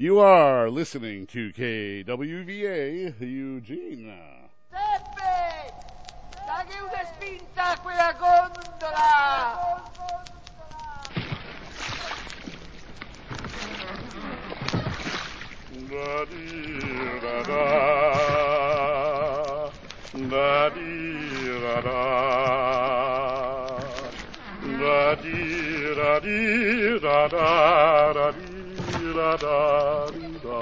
You are listening to KWVA Eugene. Peppe! Dagli una spinta a quella gondola! Da-dee-da-da, da-dee-da-da, da-dee-da-dee-da-da, da-dee-da-da-dee-da.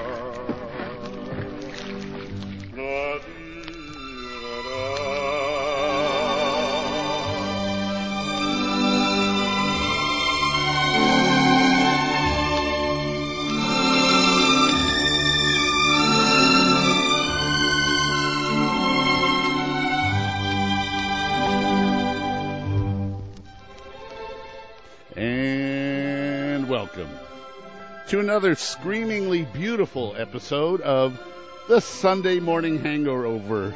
And welcome to another screamingly beautiful episode of the Sunday Morning Hangover.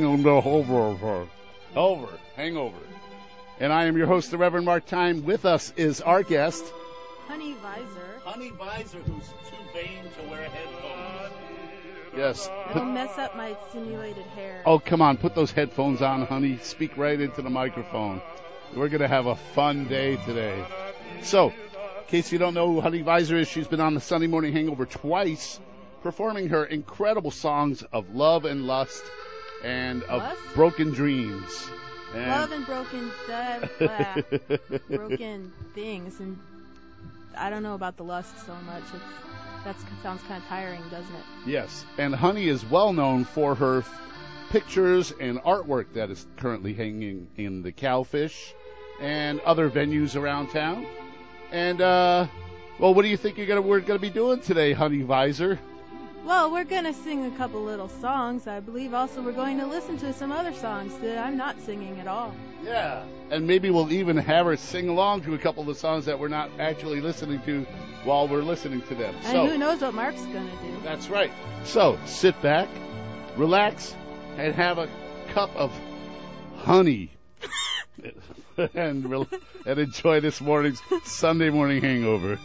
And I am your host, the Reverend Mark Time. With us is our guest, Honey Visor. Honey Visor, who's too vain to wear headphones. Yes. It'll mess up my simulated hair. Oh, come on. Put those headphones on, honey. Speak right into the microphone. We're going to have a fun day today. So, in case you don't know who Honey Visor is, she's been on the Sunday Morning Hangover twice, performing her incredible songs of love and lust and of broken dreams. And love and broken broken things. And I don't know about the lust so much. That sounds kind of tiring, doesn't it? Yes. And Honey is well known for her pictures and artwork that is currently hanging in the Cowfish and other venues around town. And, well, what do you think we're going to be doing today, Honey Visor? Well, we're going to sing a couple little songs. I believe also we're going to listen to some other songs that I'm not singing at all. Yeah. And maybe we'll even have her sing along to a couple of the songs that we're not actually listening to while we're listening to them. And who knows what Mark's going to do. That's right. So, sit back, relax, and have a cup of honey. and enjoy this morning's Sunday Morning Hangover.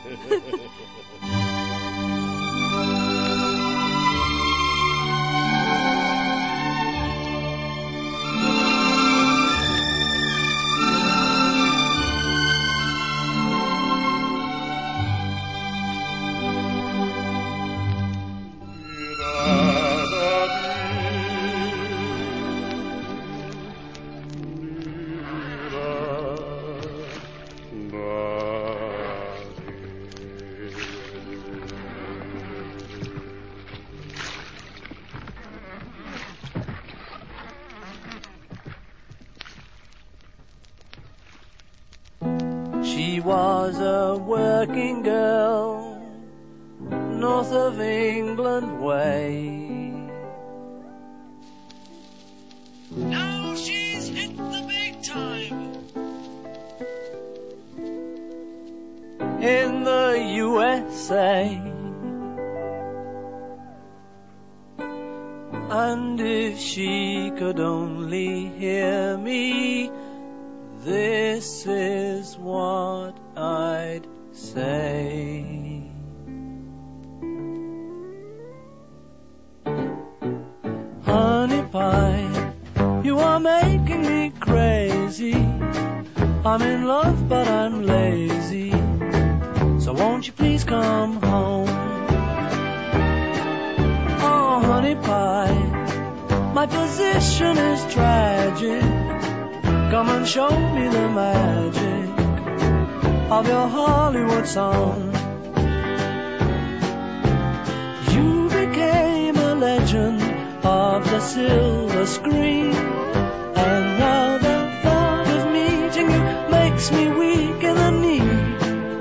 She was a working girl, north of England way. Now she's hit the big time in the USA. And if she could only hear me, this is what I'd say. Honey pie, you are making me crazy. I'm in love but I'm lazy, so won't you please come home? Oh, honey pie, my position is tragic. Come and show me the magic of your Hollywood song. You became a legend of the silver screen, and now the thought of meeting you makes me weak in the knee.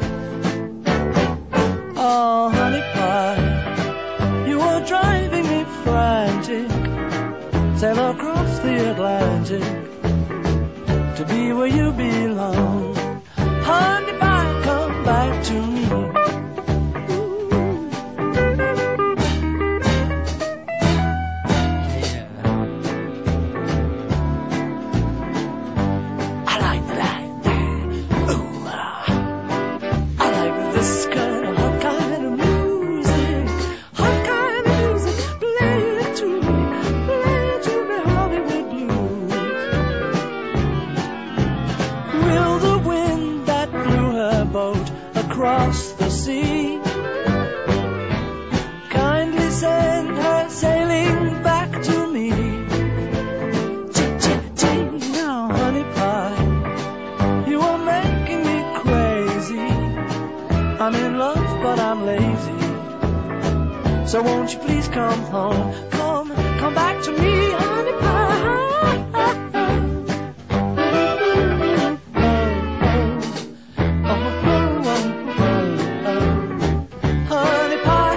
Oh, honey pie, you are driving me frantic. Sail across the Atlantic to be where you belong. Honey pie, come back to me. Yeah. I like that. Ooh, I like this kind of hot kind of music. across the sea. Kindly send her sailing back to me. Chee-chee-chee, now honey pie, you are making me crazy. I'm in love, but I'm lazy. So won't you please come home? Come back to me, honey pie. Honey pie.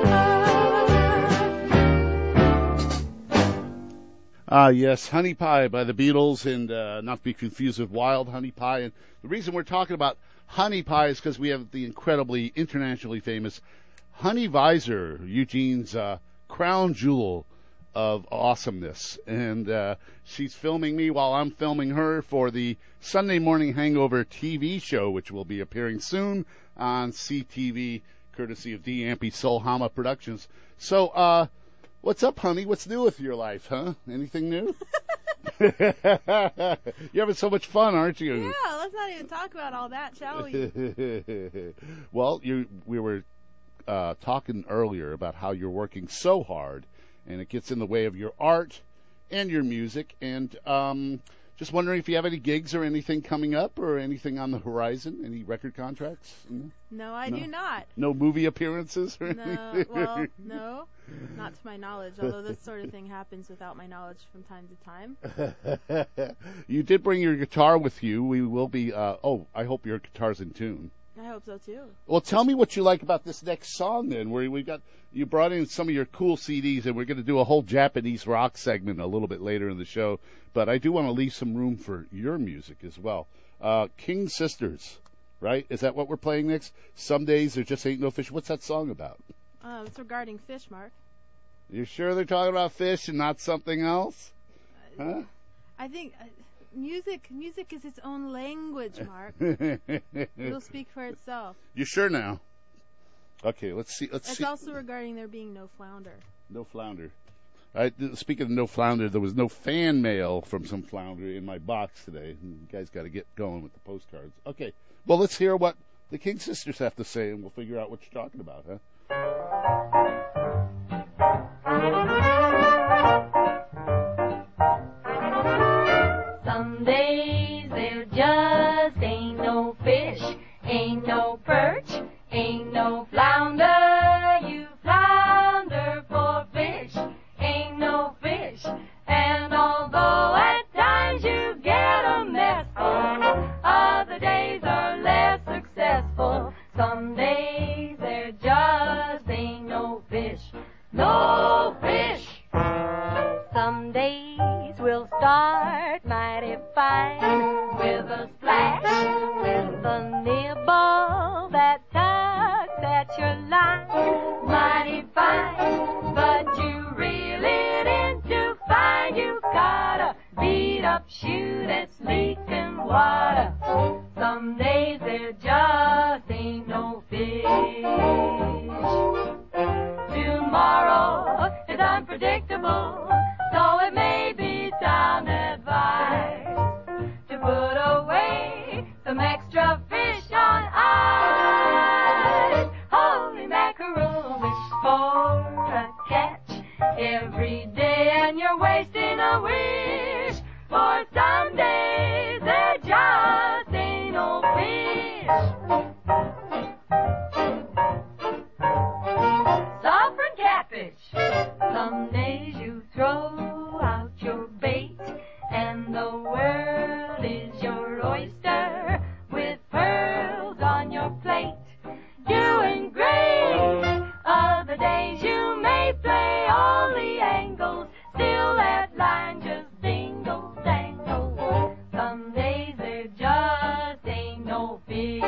Yes, Honey Pie by the Beatles, and not to be confused with Wild Honey Pie. And the reason we're talking about Honey Pie is because we have the incredibly internationally famous Honey Visor, Eugene's crown jewel of awesomeness. And she's filming me while I'm filming her for the Sunday Morning Hangover TV show, which will be appearing soon on CTV, courtesy of D. Ampy Soul Hama Productions. So, what's up, honey? What's new with your life, huh? Anything new? You're having so much fun, aren't you? Yeah, let's not even talk about all that, shall we? Well, we were talking earlier about how you're working so hard, and it gets in the way of your art and your music, and just wondering if you have any gigs or anything coming up or anything on the horizon, any record contracts? No, I do not. No movie appearances or anything? No, not to my knowledge, although this sort of thing happens without my knowledge from time to time. You did bring your guitar with you. We will be, I hope your guitar's in tune. I hope so, too. Well, tell me what you like about this next song, then, where you brought in some of your cool CDs, and we're going to do a whole Japanese rock segment a little bit later in the show, but I do want to leave some room for your music as well. King Sisters, right? Is that what we're playing next? Some Days There Just Ain't No Fish. What's that song about? It's regarding fish, Mark. You sure they're talking about fish and not something else? Huh? I think music is its own language, Mark. It'll speak for itself. You sure now? Okay, let's see. It's also regarding there being no flounder. No flounder. Speaking of no flounder, there was no fan mail from some flounder in my box today. You guys got to get going with the postcards. Okay, well, let's hear what the King Sisters have to say, and we'll figure out what you're talking about, huh? Some days there just ain't no fish, ain't no perch, ain't no flounder. You flounder for fish, ain't no fish. And although at times you get a messful, other days are less successful. Some days there just ain't no fish, no fish. Some days we'll start mighty fine with a splash, with a nibble that tugs at your line. Mighty fine, but you reel it in to find you got a beat up shoe that's leaking water. Some days there just ain't no fish. Tomorrow is unpredictable, so it may be sound advice to put away some extra fish on ice. Holy mackerel, wish for a catch every day, and you're wasting a wish. For some days there just ain't no fish. Saffron catfish. Some days you throw out your bait, and the world is your oyster with pearls on your plate. Doing great. Other days you may play all the angles, still that line just dingle dangle. Some days there just ain't no fish.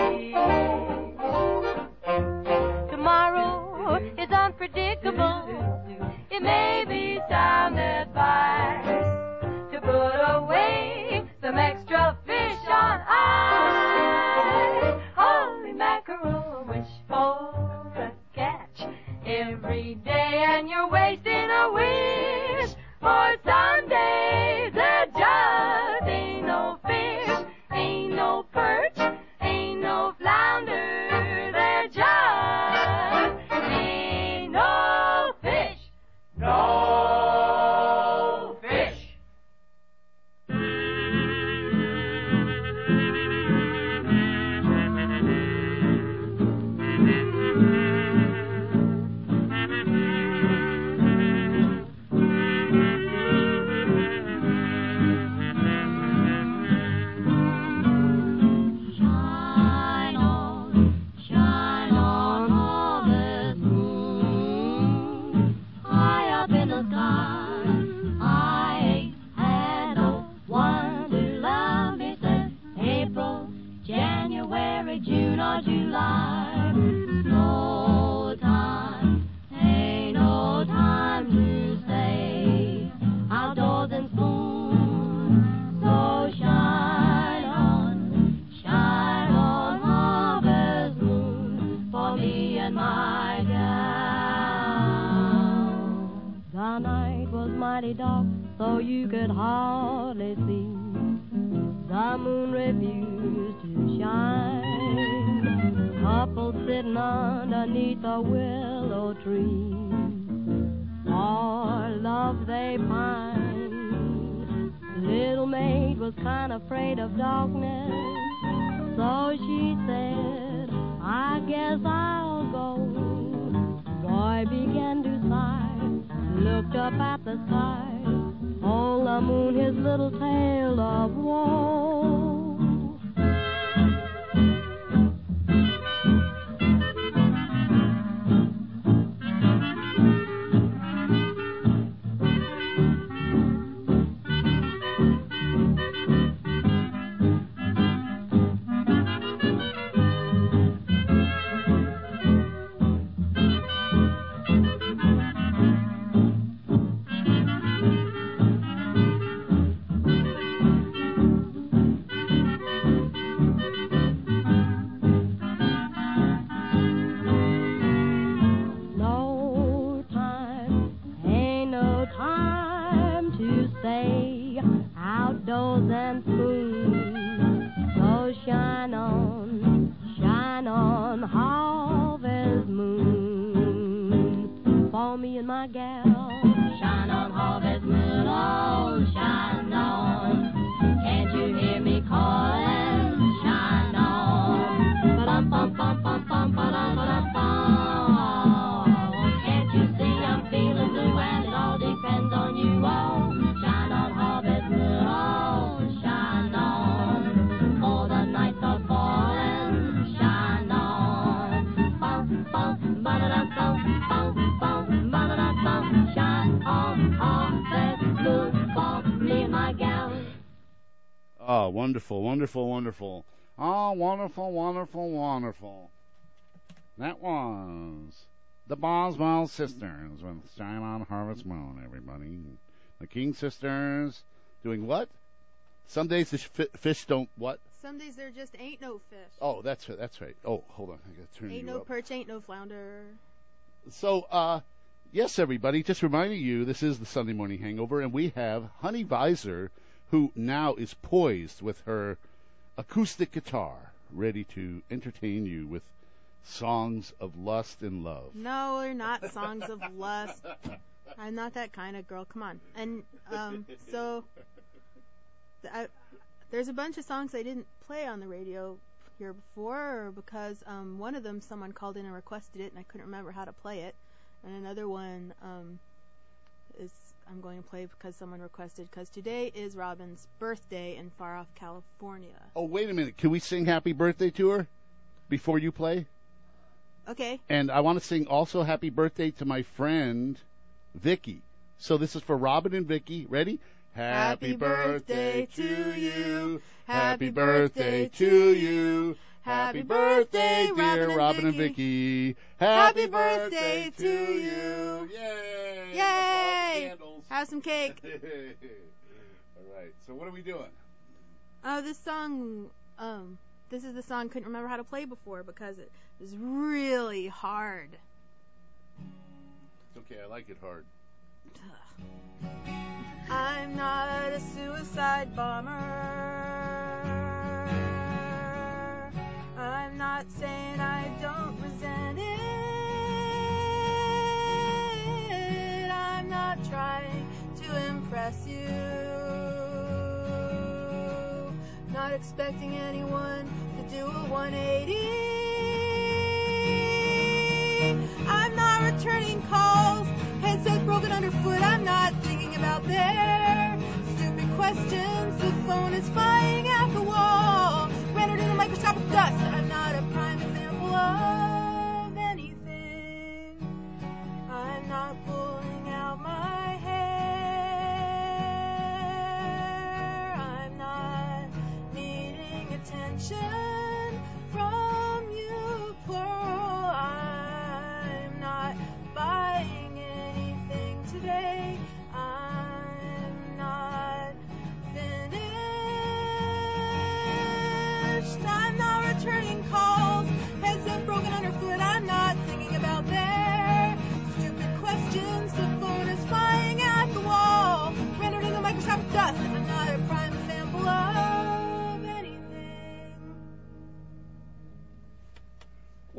Tomorrow is unpredictable. It may be sound advice to put away some extra fish on ice. Holy mackerel, wish for a catch every day, and you're wasting a wish. For some days there just ain't no fish, ain't no perch, ain't no flounder. There for me and my gal. The night was mighty dark, so you could hardly see. The moon refused to shine. Couple sitting underneath a willow tree. For love they pine. Little maid was kind of afraid of darkness, so she said, I guess I'll go. Boy began to sigh, looked up at the sky. Told the moon his little tale of woe. Wonderful, wonderful, wonderful. Oh, wonderful, wonderful, wonderful. That was the Boswell Sisters with Shine on Harvest Moon, everybody. The King Sisters doing what? Some days the fish don't what? Some days there just ain't no fish. Oh, that's right, that's right. Oh, hold on. I gotta turn Ain't you no up. perch, ain't no flounder. So, yes, everybody, just reminding you, this is the Sunday Morning Hangover, and we have Honey Visor, who now is poised with her acoustic guitar, ready to entertain you with songs of lust and love. No, they're not songs of lust. I'm not that kind of girl. Come on. And there's a bunch of songs I didn't play on the radio here before because one of them someone called in and requested it, and I couldn't remember how to play it. And another one is I'm going to play because someone requested, because today is Robin's birthday in far off California. Oh, wait a minute. Can we sing happy birthday to her before you play? Okay. And I want to sing also happy birthday to my friend Vicky. So this is for Robin and Vicky. Ready? Happy birthday to you. Happy birthday to you. Happy birthday, dear Robin and Vicky. Happy birthday to you. Yay! Yay! Have some cake. All right. So what are we doing? Oh, this song, this is the song I couldn't remember how to play before because it was really hard. It's okay. I like it hard. I'm not a suicide bomber. I'm not saying I don't resent it. I'm not trying to impress you. Not expecting anyone to do a 180. I'm not returning calls. Headset broken underfoot. I'm not thinking about their stupid questions. The phone is flying at the wall, rendered in a microscopic dust. I'm not a prime example of anything. I'm not pulling out my hair. I'm not needing attention from you, plural. I'm not buying anything today. I'm not finished. I'm not returning calls. Headset broken underfoot.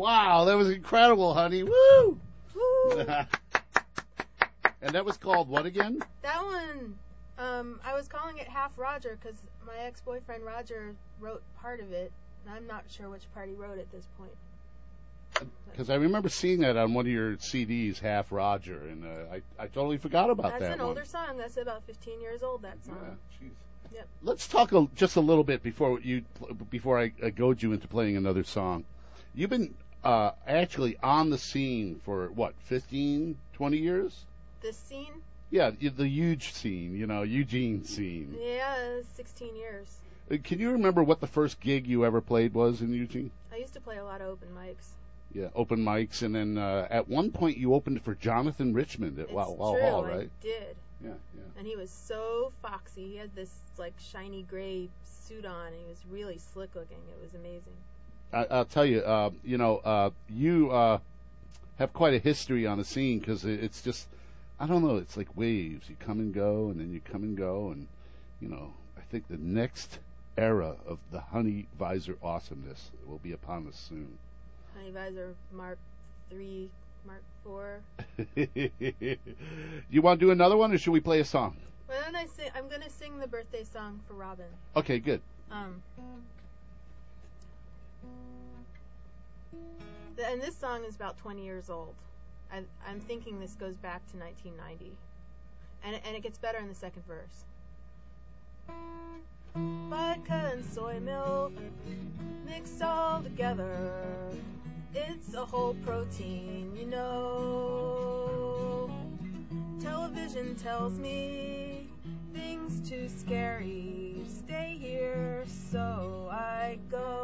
Wow, that was incredible, honey. Woo! Woo! And that was called what again? That one, I was calling it Half Roger because my ex-boyfriend Roger wrote part of it, and I'm not sure which part he wrote at this point. Because I remember seeing that on one of your CDs, Half Roger, and I totally forgot about That's that an one. older song. That's about 15 years old, that song. Yeah, jeez. Yep. Let's talk just a little bit before I goad you into playing another song. You've been actually on the scene for, what, 15, 20 years? This scene? Yeah, the huge scene, Eugene scene. Yeah, 16 years. Can you remember what the first gig you ever played was in Eugene? I used to play a lot of open mics. Yeah, open mics, and then at one point you opened for Jonathan Richmond at It's Wow true, Hall, right? I did. Yeah, yeah. And he was so foxy. He had this, like, shiny gray suit on, and he was really slick looking. It was amazing. I'll tell you, you have quite a history on the scene because it's just, I don't know, it's like waves. You come and go, and then you come and go, and, I think the next era of the Honey Visor awesomeness will be upon us soon. Honey Visor Mark 3, Mark 4. You want to do another one, or should we play a song? Well, then I'm going to sing the birthday song for Robin. Okay, good. And this song is about 20 years old. I'm thinking this goes back to 1990. And it gets better in the second verse. Vodka and soy milk mixed all together. It's a whole protein, Television tells me things too scary. Stay here, so I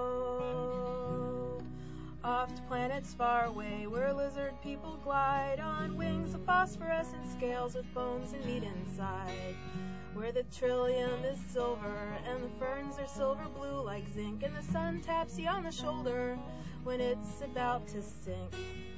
go off to planets far away where lizard people glide on wings of phosphorescent scales with bones and meat inside, where the trillium is silver and the ferns are silver blue like zinc, and the sun taps you on the shoulder when it's about to sink.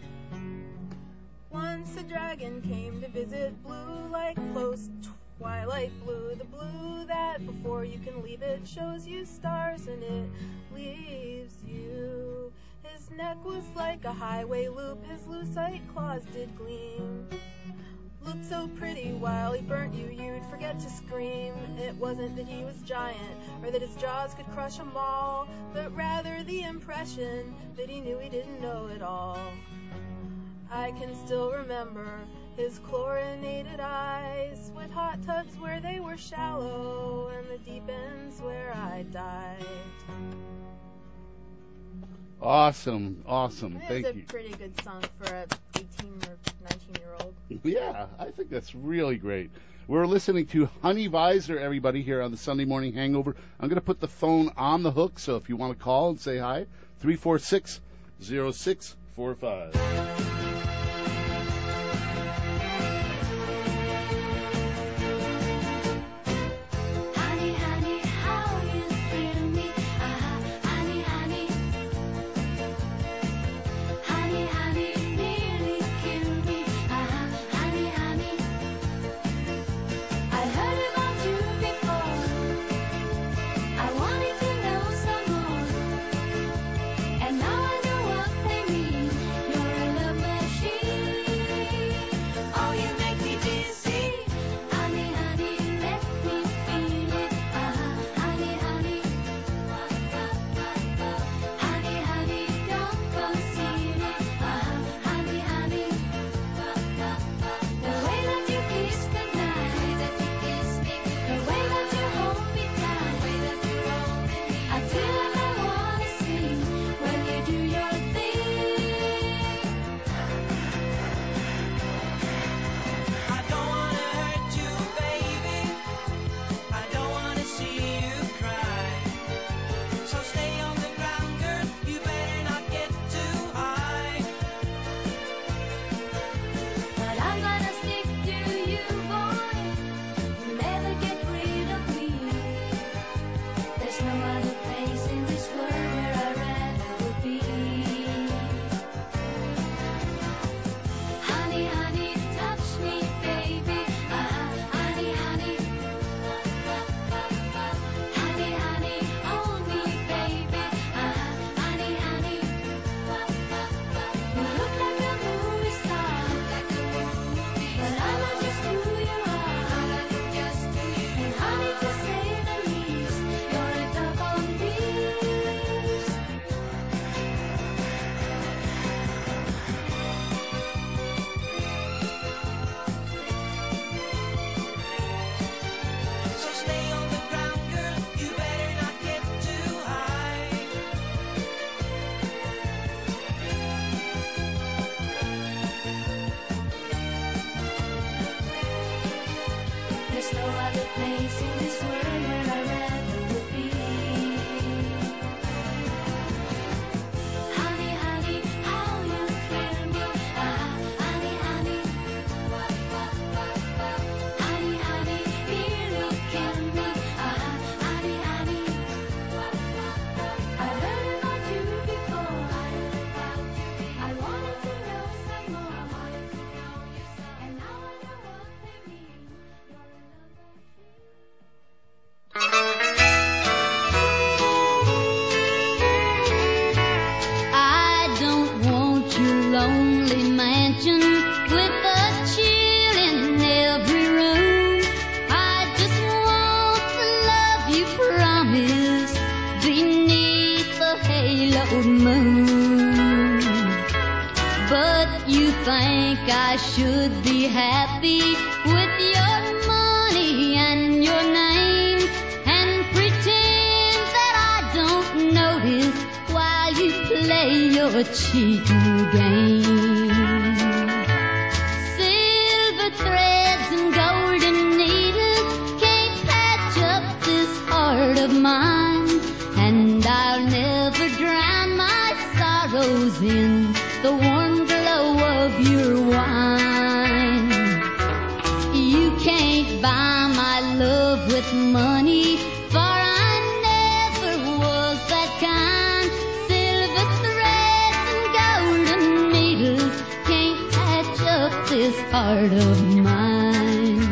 Once a dragon came to visit blue like close twilight blue, the blue that before you can leave it shows you stars and it leaves you. His neck was like a highway loop, his lucite claws did gleam. Looked so pretty while he burnt you, you'd forget to scream. It wasn't that he was giant, or that his jaws could crush 'em all, but rather the impression that he knew he didn't know it all. I can still remember his chlorinated eyes, with hot tubs where they were shallow, and the deep ends where I dived. Awesome. Thank It's you. a pretty good song for a 18 or 19-year-old. Yeah, I think that's really great. We're listening to Honey Visor, everybody, here on the Sunday Morning Hangover. I'm going to put the phone on the hook, so if you want to call and say hi, 346-0645. Honey, honey, how you thrill me. Honey, honey. Honey, honey, nearly killed me. Honey, honey. I heard about you before. I wanted to know some more. And now I know what they mean. You're a You think I should be happy with your money and your name and pretend that I don't notice while you play your cheating game. Silver threads and golden needles can't patch up this heart of mine, and I'll never drown my sorrows in the warm glow of your wine. You can't buy my love with money, for I never was that kind. Silver threads and golden needles can't patch up this heart of mine.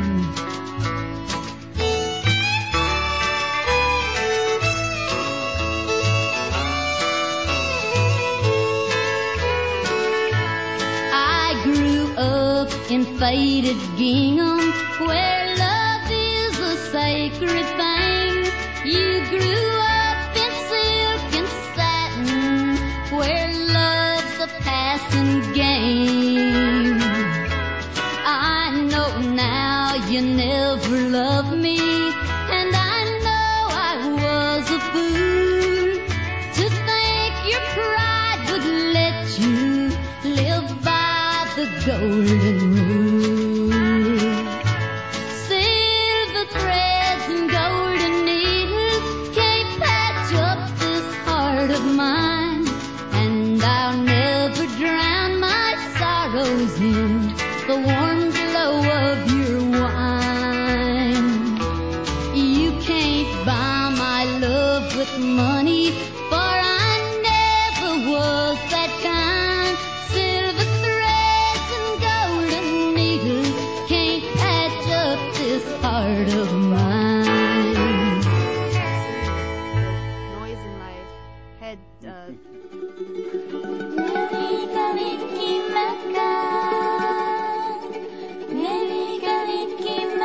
In faded gingham, where love is a sacred thing. You grew up in silk and satin, where love's a passing game. I know now you never loved me, and I know I was a fool to think your pride would let you live by the golden rule. Silver threads and golden needles can't patch up this heart of mine, and I'll never drown my sorrows in the warm glow of your wine. You can't buy my love with money, for I never was that kind. Silver threads and golden needles can't patch up this heart of mine. Noise in my head. Nevi kaliki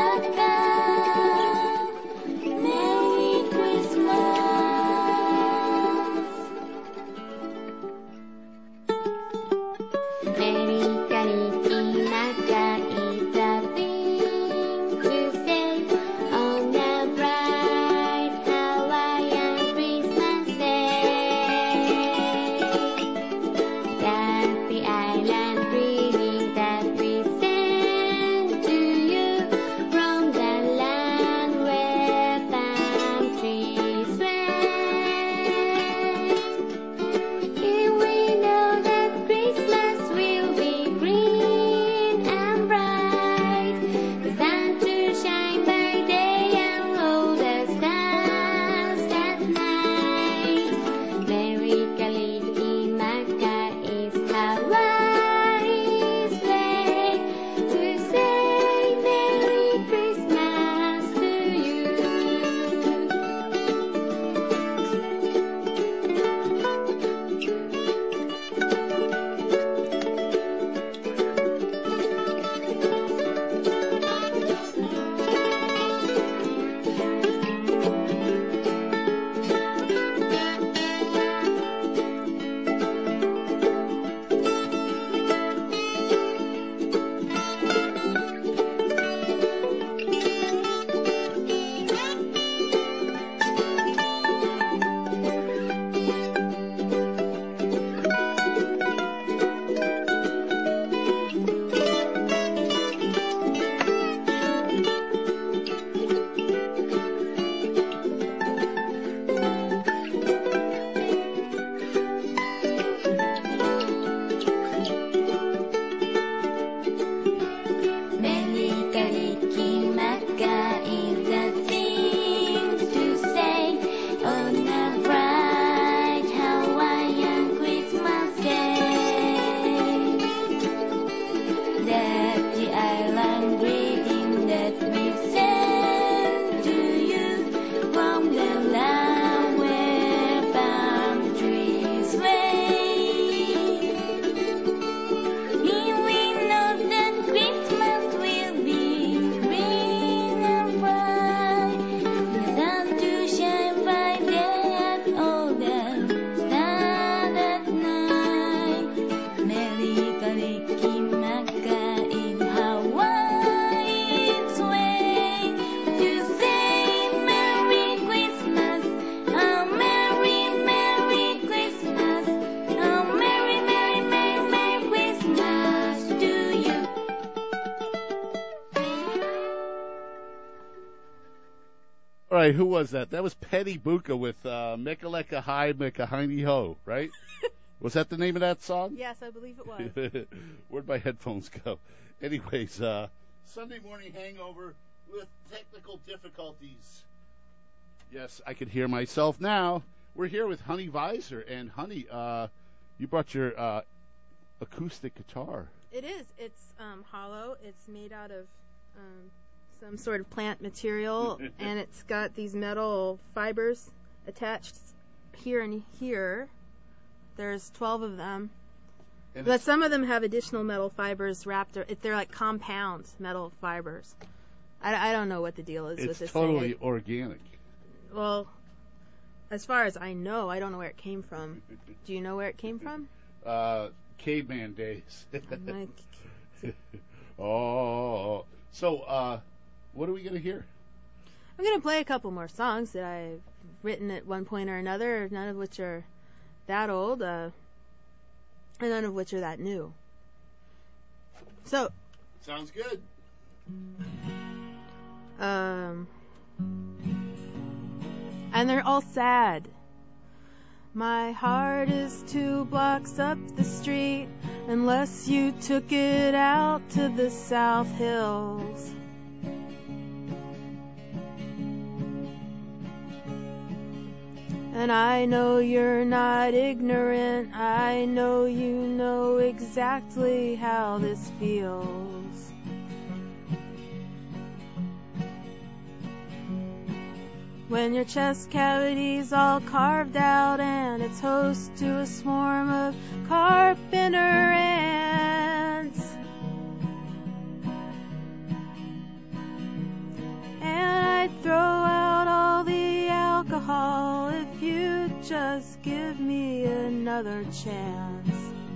All right, who was that? That was Petty Buka with Mekaleka Hi Mekahini Ho, right? Was that the name of that song? Yes, I believe it was. Where'd my headphones go? Anyways, Sunday morning hangover with technical difficulties. Yes, I could hear myself now. We're here with Honey Visor, and Honey, you brought your acoustic guitar. It is. It's hollow. It's made out of some sort of plant material, and it's got these metal fibers attached here and here. There's 12 of them. And But some of them have additional metal fibers wrapped. They're like compound metal fibers. I don't know what the deal is with it's this totally thing. organic. Well, as far as I know, I don't know where it came from. Do you know where it came from? Caveman days. Like, Oh. So, what are we going to hear? I'm going to play a couple more songs that I've written at one point or another, none of which are that old, and none of which are that new. So, Sounds good. and they're all sad. My heart is 2 blocks up the street, unless you took it out to the South Hills. And I know you're not ignorant, I know you know exactly how this feels. When your chest cavity's all carved out and it's host to a swarm of carpenter ants. And I'd throw out all the alcohol if you'd just give me another chance.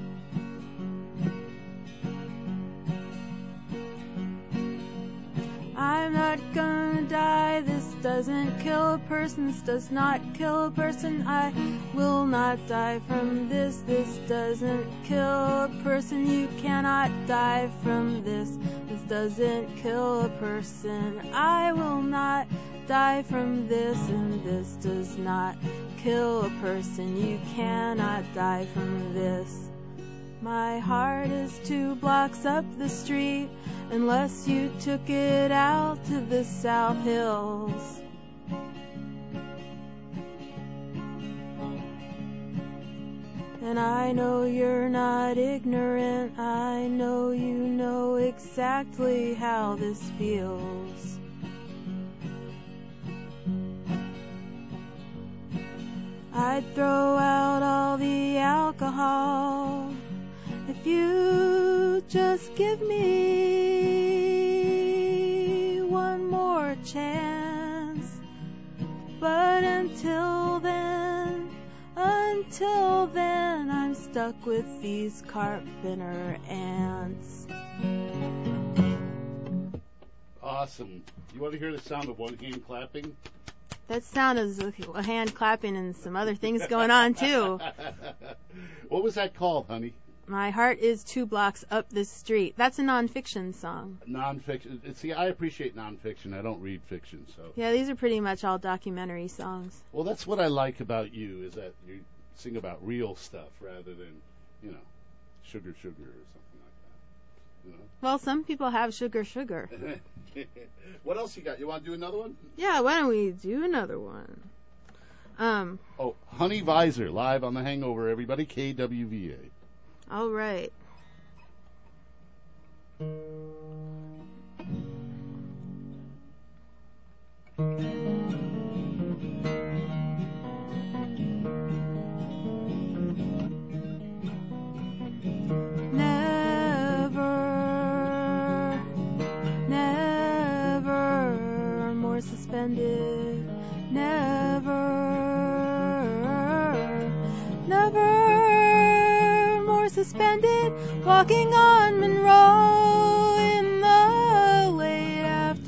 I'm not gonna die, this doesn't kill a person, this does not kill a person, I will not die from this, this doesn't kill a person, you cannot die from this, this doesn't kill a person, I will not die from this, and this does not kill a person, you cannot die from this. My heart is 2 blocks up the street, unless you took it out to the South Hills. And I know you're not ignorant, I know you know exactly how this feels. I'd throw out all the alcohol if you just give me one more chance. But until then, I'm stuck with these carpenter ants. Awesome. You want to hear the sound of one hand clapping? That sound is a hand clapping and some other things going on too. What was that called, honey? My heart is 2 blocks up the street. That's a nonfiction song. Nonfiction. See, I appreciate nonfiction. I don't read fiction, so. Yeah, these are pretty much all documentary songs. Well, that's what I like about you, is that you sing about real stuff rather than, you know, sugar or something like that. You know? Well, some people have sugar. What else you got? You want to do another one? Yeah, why don't we do another one? Oh, Honey Visor, live on The Hangover, everybody, KWVA. All right. Never more suspended. Never more suspended. Walking on Monroe in the late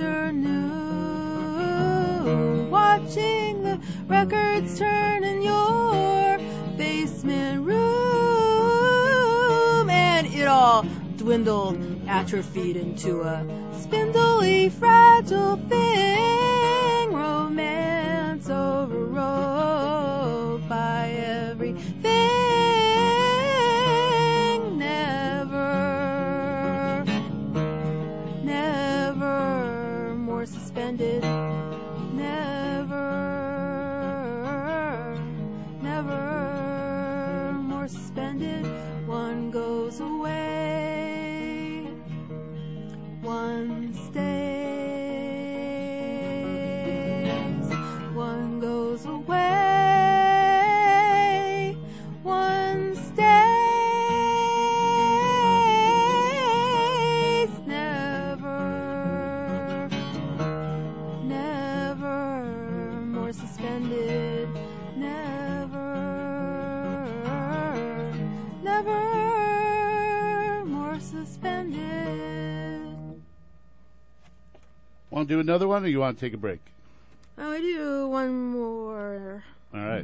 afternoon. Watching the records turn in your basement room. And it all all dwindled, atrophied into a spindly, fragile thing. Romance overrode by everything. Never, never more suspended. Never more suspended. One goes away, one stays. One goes away, one stays. Never, never more suspended. Never more suspended. Want to do another one, or you want to take a break? I do one more. All right.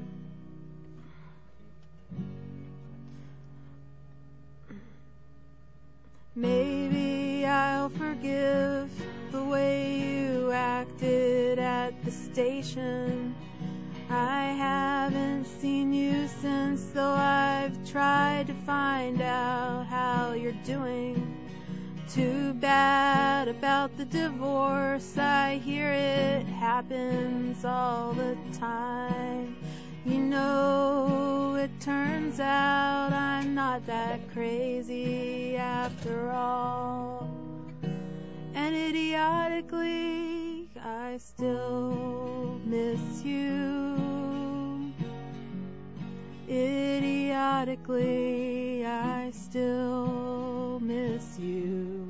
Maybe I'll forgive the way you acted at the station. I haven't seen you since, though I've tried to find out how you're doing. Too bad about the divorce, I hear it happens all the time. You know, it turns out I'm not that crazy after all. And idiotically, I still miss you. Idiotically, I still miss you.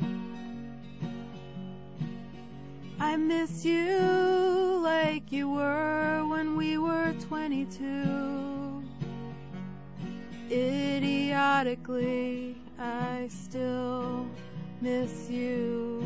I miss you like you were when we were 22. Idiotically, I still miss you.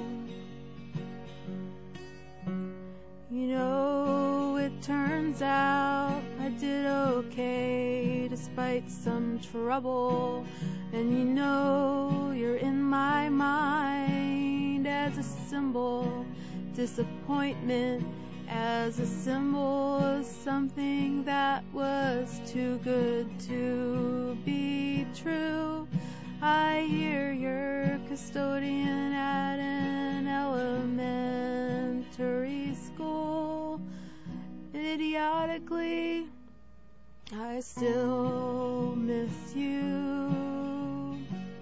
You know, it turns out I did okay despite some trouble. And you know, you're in my mind as a symbol. Disappointment as a symbol of something that was too good to be true. I hear you're custodian at an elementary school. Idiotically, I still miss you.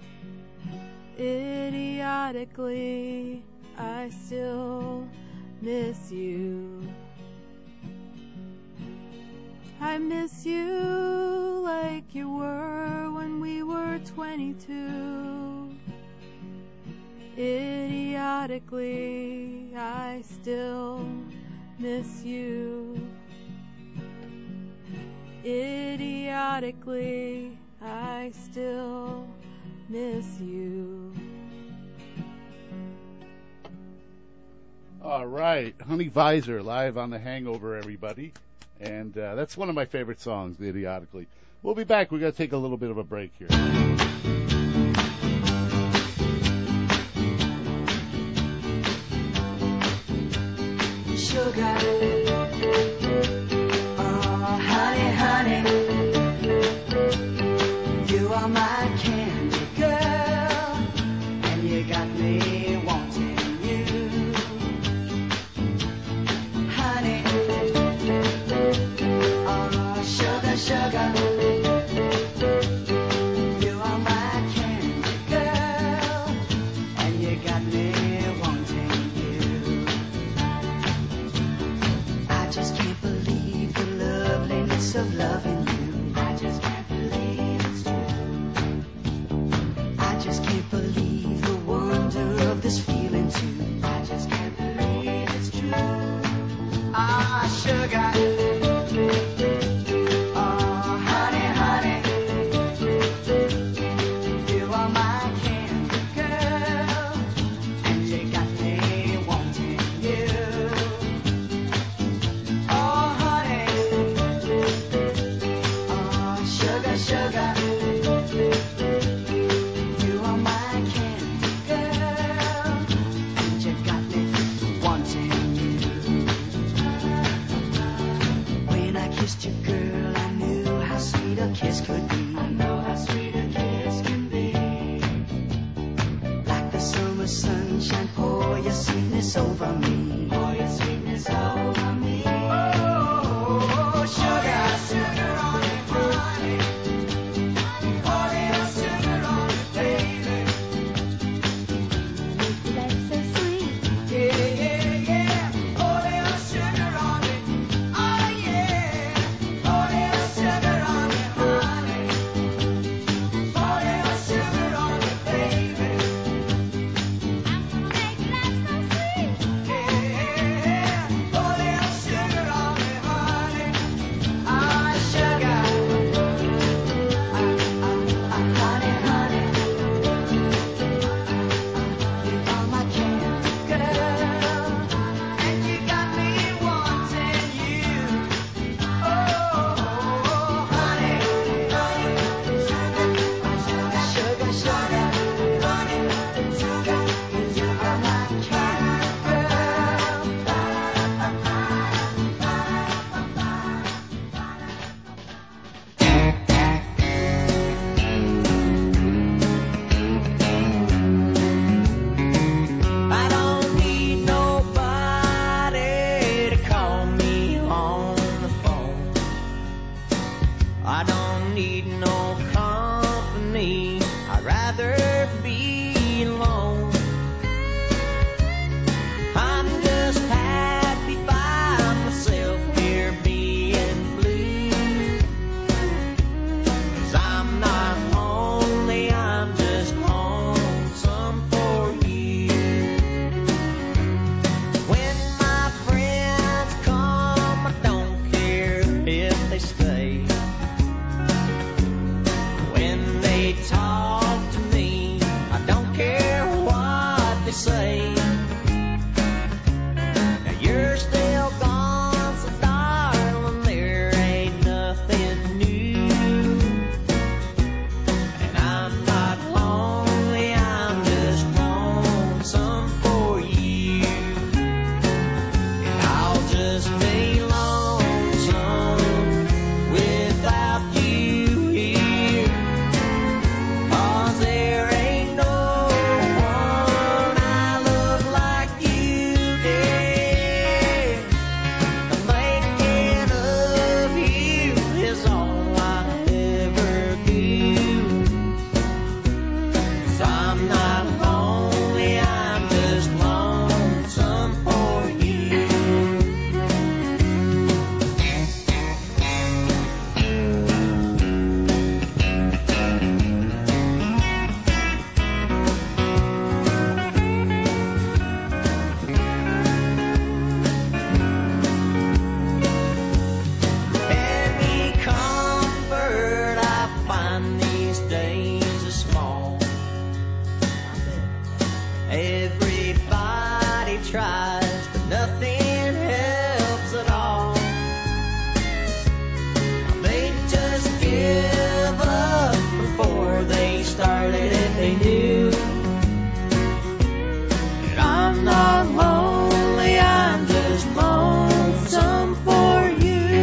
Idiotically, I still miss you. I miss you like you were when we were 22. Idiotically, I still miss you. Idiotically, I still miss you. All right, Honey Visor live on The Hangover, everybody. And that's one of my favorite songs, Idiotically. We'll be back. We're going to take a little bit of a break here. Sugar, oh honey, honey, you are my candy girl, and you got me wanting you. Honey, oh sugar, sugar, you are my candy girl, and you got me wanting you. the summer sunshine, pour your sweetness over me. Pour your sweetness over me. Oh, sugar, sugar on it, honey. Pour little sugar on it, baby. That's so sweet. Yeah, yeah, yeah. Pour little sugar on it. Oh, yeah. Pour little sugar on it, honey. Pour little sugar on it, baby. I'm gonna make that so sweet. Yeah, pour little sugar on it, honey. Ah, sugar. Honey, honey. You are my candy girl, and you got me wanting you. Oh, honey, honey, sugar, sugar, honey, sugar, you are my candy I don't need nobody to call me on the phone. I don't need no company. I'd rather be alone. I'm just happy by myself here being blue. 'Cause I'm not lonely, I'm just lonesome for you. When my friends come, I don't care if they stay. When they talk to me, I don't care what they say. Now you're still gone, so darling, there ain't nothing new. And I'm not lonely, I'm just lonesome for you. And I'll just be lonesome without you here. 'Cause there ain't no one I love like you, dear. The making of you is all I ever do. 'Cause I'm not lonely, I'm just lonesome for you. Any comfort I find these days is small. Everybody tries, but nothing helps at all. They just give up before they started if they knew. And I'm not lonely, I'm just lonesome for you.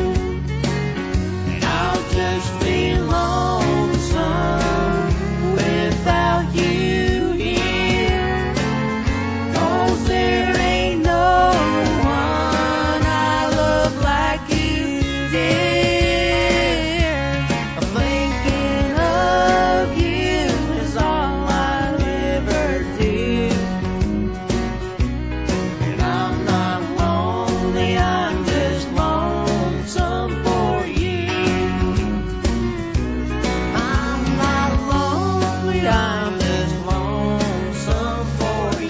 And I'll just be lonesome without you here. 'Cause there ain't no one I love like you, dear. The thinking of you is all I'll ever do. And I'm not lonely, I'm just lonesome for you. I'm not lonely, I'm just lonesome for you.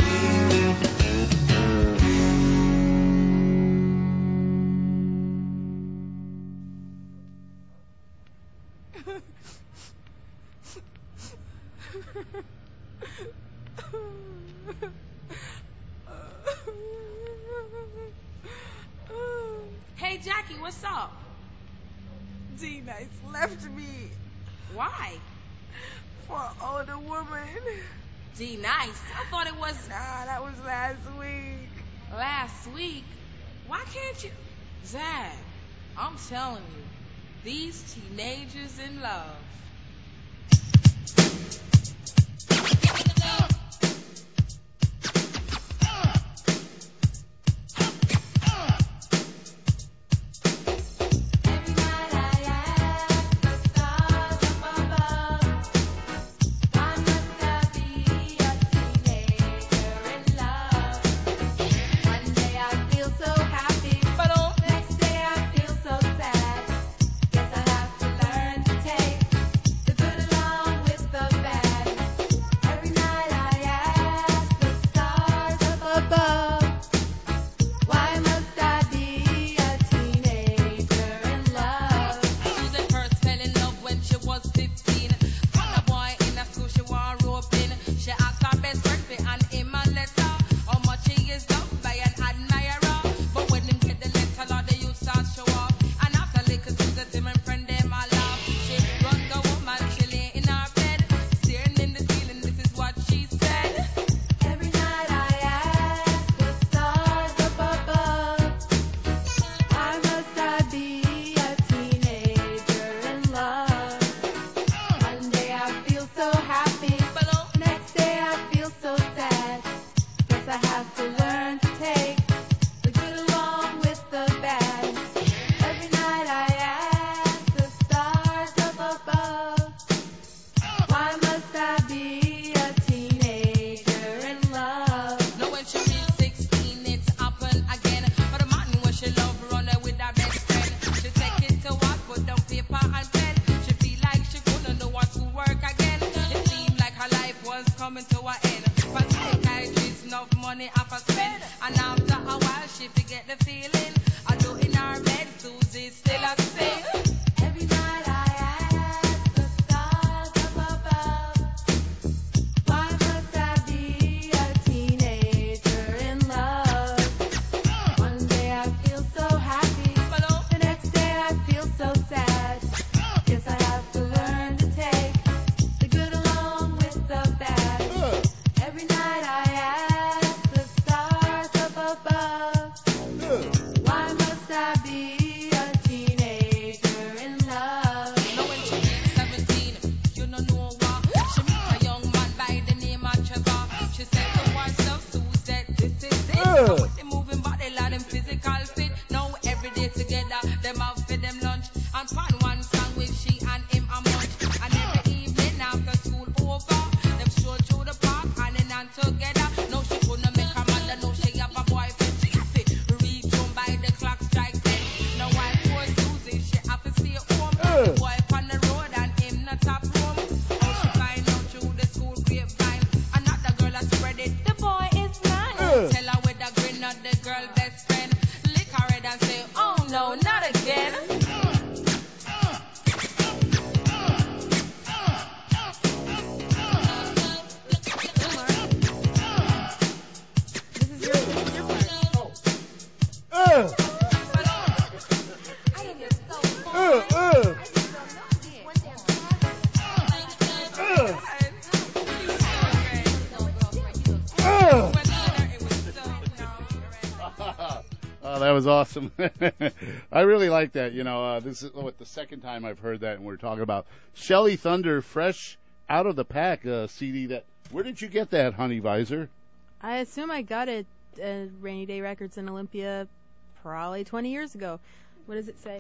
Hey, Jackie, what's up? D-Nice left me Why? for an older woman. D-Nice. I thought it was Nah, that was last week. last week. Why can't you? Zach, I'm telling you, these teenagers in love. so sad. Guess I have to learn to take the good along with the bad. Every night I ask the stars up above, why must I be a teenager in love? No, when she reached 16, it's happened again. But the man where she love run there with her best friend. She take it to work, put down paper and pen. She feel like she couldn't do what to work again. It seemed like her life was coming to an end. But psychiatrist enough money off her spend. And after a while, she forget the feeling. Although in her bed, Susie's still a sin. Every night I ask the stars up above, why must I be a teenager in love? One day I feel so happy, the next day I feel so sad. Guess I have to learn to take the good along with the bad. Every night I ask the stars up above, why must I be a teenager in love? Now when she reached 17, you don't know what. She meet a young man by the name of Trevor. She said to herself, Suzette, this is it. Now with the moving body, lot them physical fit. Now every day together, them out for them lunch. And pan one sandwich, she and him a munch. And every evening after school over, them stroll through the park, hand in hand together. No, she couldn't make a mother, no, she have a boyfriend. She have to reach home by the clock strike 10. Now while poor Susie, she have to stay home. The boy on the road and him not top room. How she find out through the school grapevine. Another girl has spread it, the boy is mine. Tell her with a grin at the girl best friend. Lick her head and say, oh no, not again. This is your part. Oh, that was awesome. I really like that. You know, this is the second time I've heard that, and we're talking about Shelly Thunder, fresh out of the pack CD. Where did you get that, Honey Visor? I assume I got it at Rainy Day Records in Olympia probably 20 years ago. What does it say?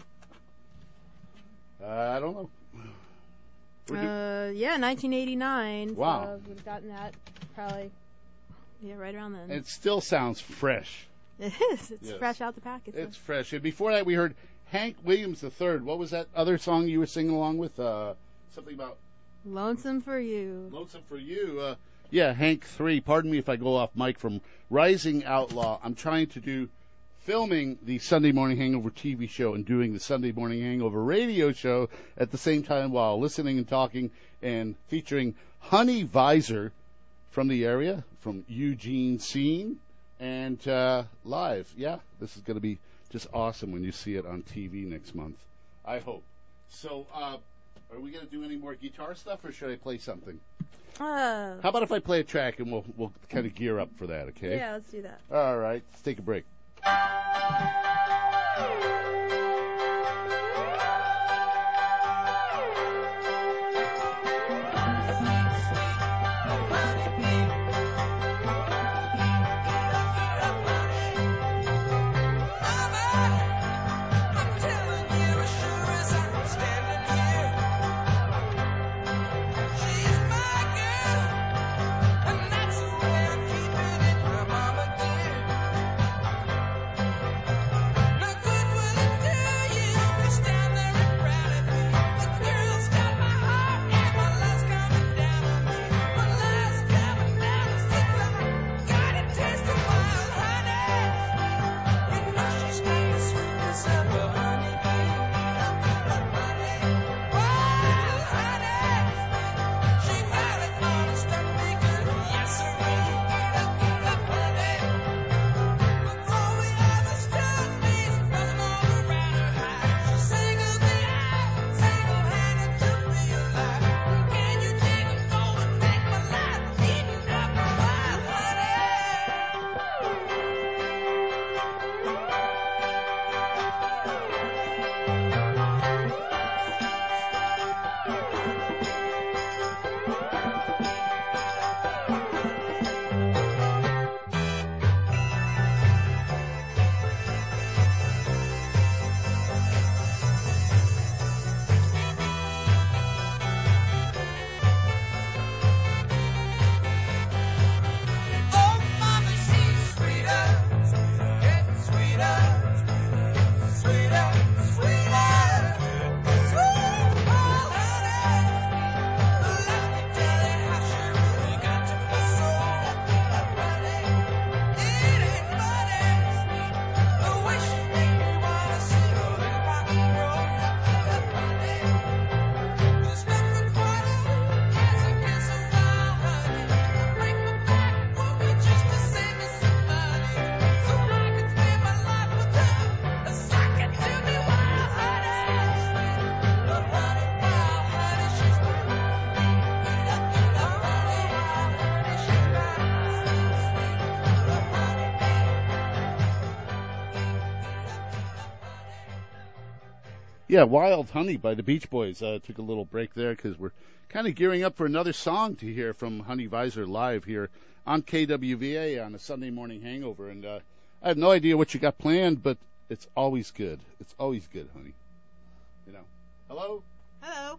I don't know. Yeah, 1989. Wow. So I would have gotten that probably, right around then. It still sounds fresh. It is. It's Yes. fresh out the pack. It's fresh. And before that, we heard Hank Williams III. What was that other song you were singing along with? Something about Lonesome for You. Lonesome for You. Yeah, Hank 3. Pardon me if I go off mic, from Rising Outlaw. I'm trying to do filming the Sunday Morning Hangover TV show and doing the Sunday Morning Hangover radio show at the same time while listening and talking, and featuring Honey Visor from the area, from Eugene Scene, and live. Yeah, this is going to be just awesome when you see it on TV next month, I hope. So, are we going to do any more guitar stuff, or should I play something? How about if I play a track and we'll kind of gear up for that, okay? Yeah, let's do that. All right, let's take a break. Now good will it Yeah, Wild Honey by the Beach Boys. Took a little break there because we're kind of gearing up for another song to hear from Honey Visor live here on KWVA on a Sunday morning hangover. And I have no idea what you got planned, but it's always good. It's always good, honey. You know. Hello? Hello.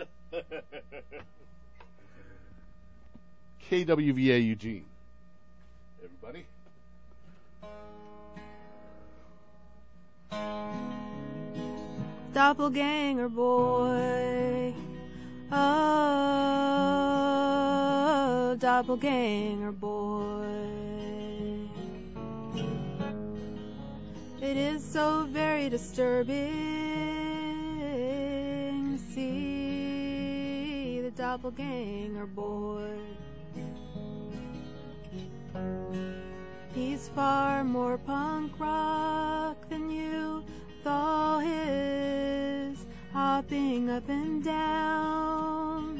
KWVA Eugene. Everybody? Doppelganger boy. Oh, doppelganger boy. It is so very disturbing to see the doppelganger boy. He's far more punk rock than you thought his, hopping up and down.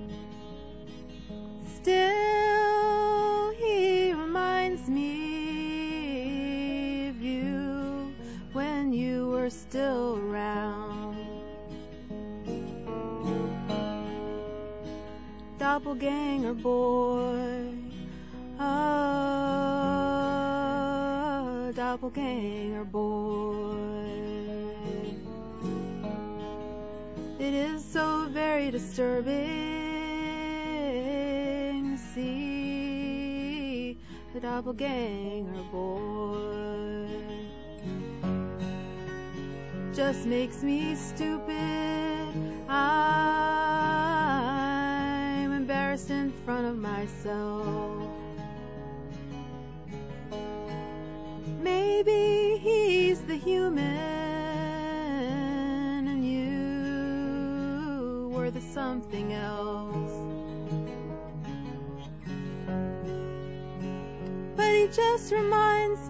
Still, he reminds me of you when you were still around. Doppelganger boy. Oh, doppelganger boy. It is so very disturbing to see the doppelganger boy. Just makes me stupid. I'm embarrassed in front of myself. Maybe he's the human and you were the something else. But he just reminds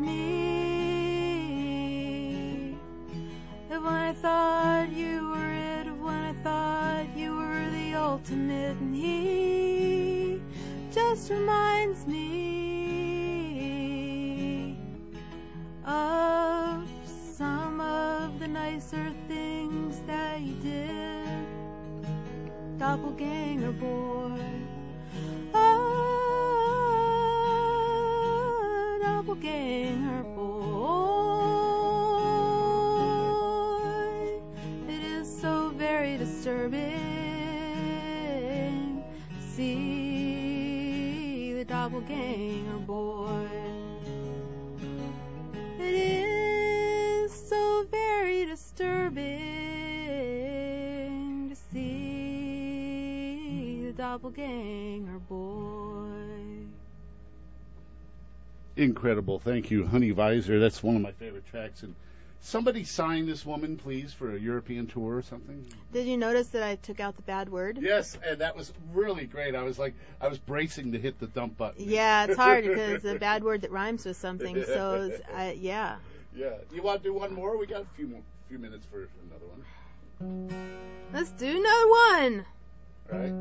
me of when I thought you were it, of when I thought you were the ultimate, and he just reminds me of some of the nicer things that you did, doppelganger boy. Oh, doppelganger boy. It is so very disturbing to see the doppelganger boy. It is so very disturbing to see the doppelganger boy. Incredible. Thank you, Honey Visor. That's one of my favorite tracks. And somebody sign this woman, please, for a European tour or something. Did you notice that I took out the bad word? Yes, and that was really great. I was bracing to hit the dump button. Yeah, it's hard because it's a bad word that rhymes with something. So, yeah. Yeah. You want to do one more? We got a few minutes for another one. Let's do another one. All right.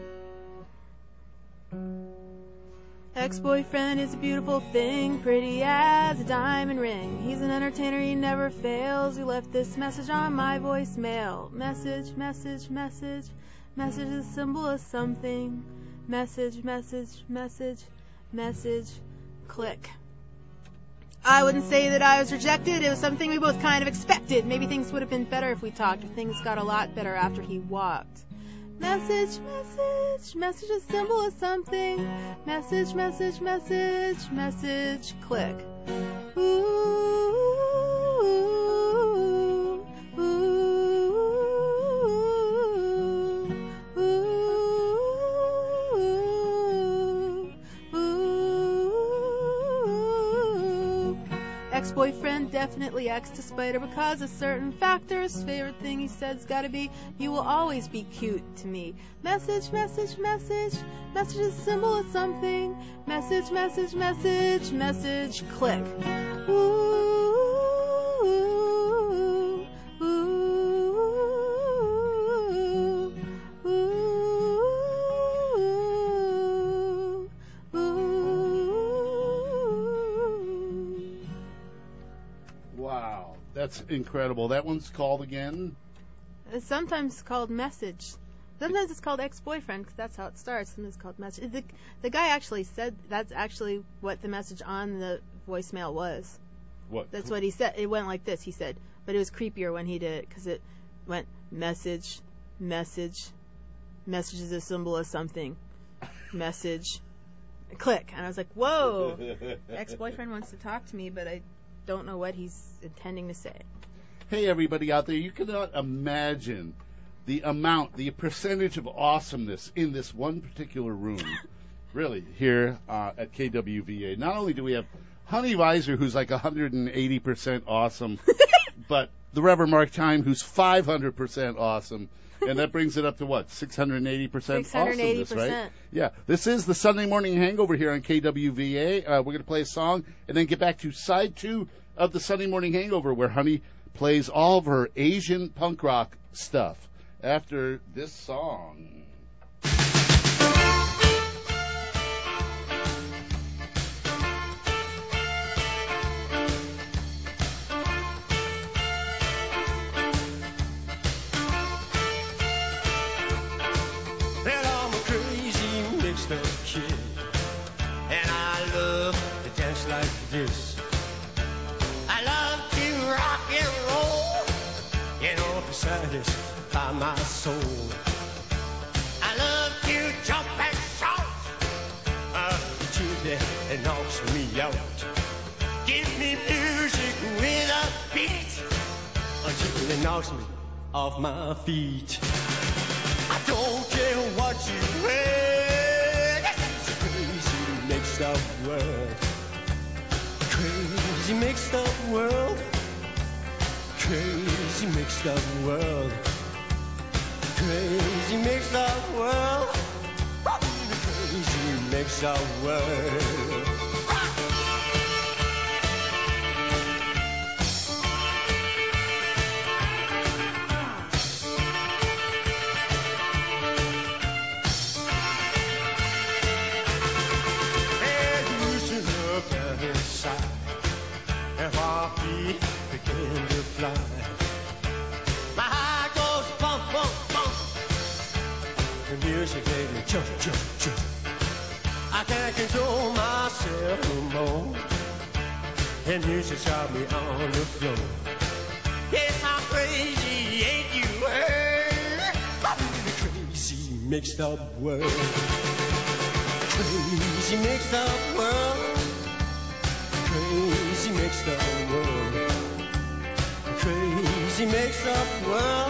Ex-boyfriend is a beautiful thing, pretty as a diamond ring. He's an entertainer, he never fails. You left this message on my voicemail. Message, message, message. Message is a symbol of something. Message, message, message, message. Click. I wouldn't say that I was rejected. It was something we both kind of expected. Maybe things would have been better if we talked, or things got a lot better after he walked. Message, message, message a symbol of something. Message, message, message, message, click. Ooh, ooh, ooh, ooh, ooh. Ex-boyfriend definitely ex, despite or because of certain factors. Favorite thing he said's gotta be, you will always be cute to me. Message, message, message, message is a symbol of something. Message, message, message, message, click. Ooh, ooh, ooh, ooh, ooh. Wow, that's incredible. That one's called again? It's sometimes called message. Sometimes it's called ex-boyfriend because that's how it starts. Sometimes it's called message. The guy actually said that's actually what the message on the voicemail was. What? That's what he said. It went like this, he said. But it was creepier when he did it because it went message, message, message is a symbol of something, message, click. And I was like, whoa, ex-boyfriend wants to talk to me, but I don't know what he's intending to say. Hey, everybody out there, you cannot imagine the amount, the percentage of awesomeness in this one particular room, really, here at KWVA. Not only do we have Honey Weiser, who's like 180% awesome, but the Reverend Mark Time, who's 500% awesome, and that brings it up to what, 680% awesomeness, right? Yeah, this is the Sunday Morning Hangover here on KWVA. We're going to play a song and then get back to side 2 of the Sunday Morning Hangover, where Honey plays all of her Asian punk rock stuff after this song. And I love to dance like this. I love to rock and roll, you know, beside by my soul. I love to jump and shout until that knocks me out. Give me music with a beat until it knocks me off my feet. I don't care what you wear. Mixed up world, crazy mixed up world, crazy mixed up world, crazy mixed up world, crazy mixed up world. If our feet begin to fly, my heart goes bump, bump, bump. The music made me jump, jump, jump. I can't control myself no more. And music shot me on the floor. Yes, I'm crazy, ain't you heard? I'm in a crazy mixed up world. Crazy mixed up world. Crazy mixed up world. Crazy mixed up world.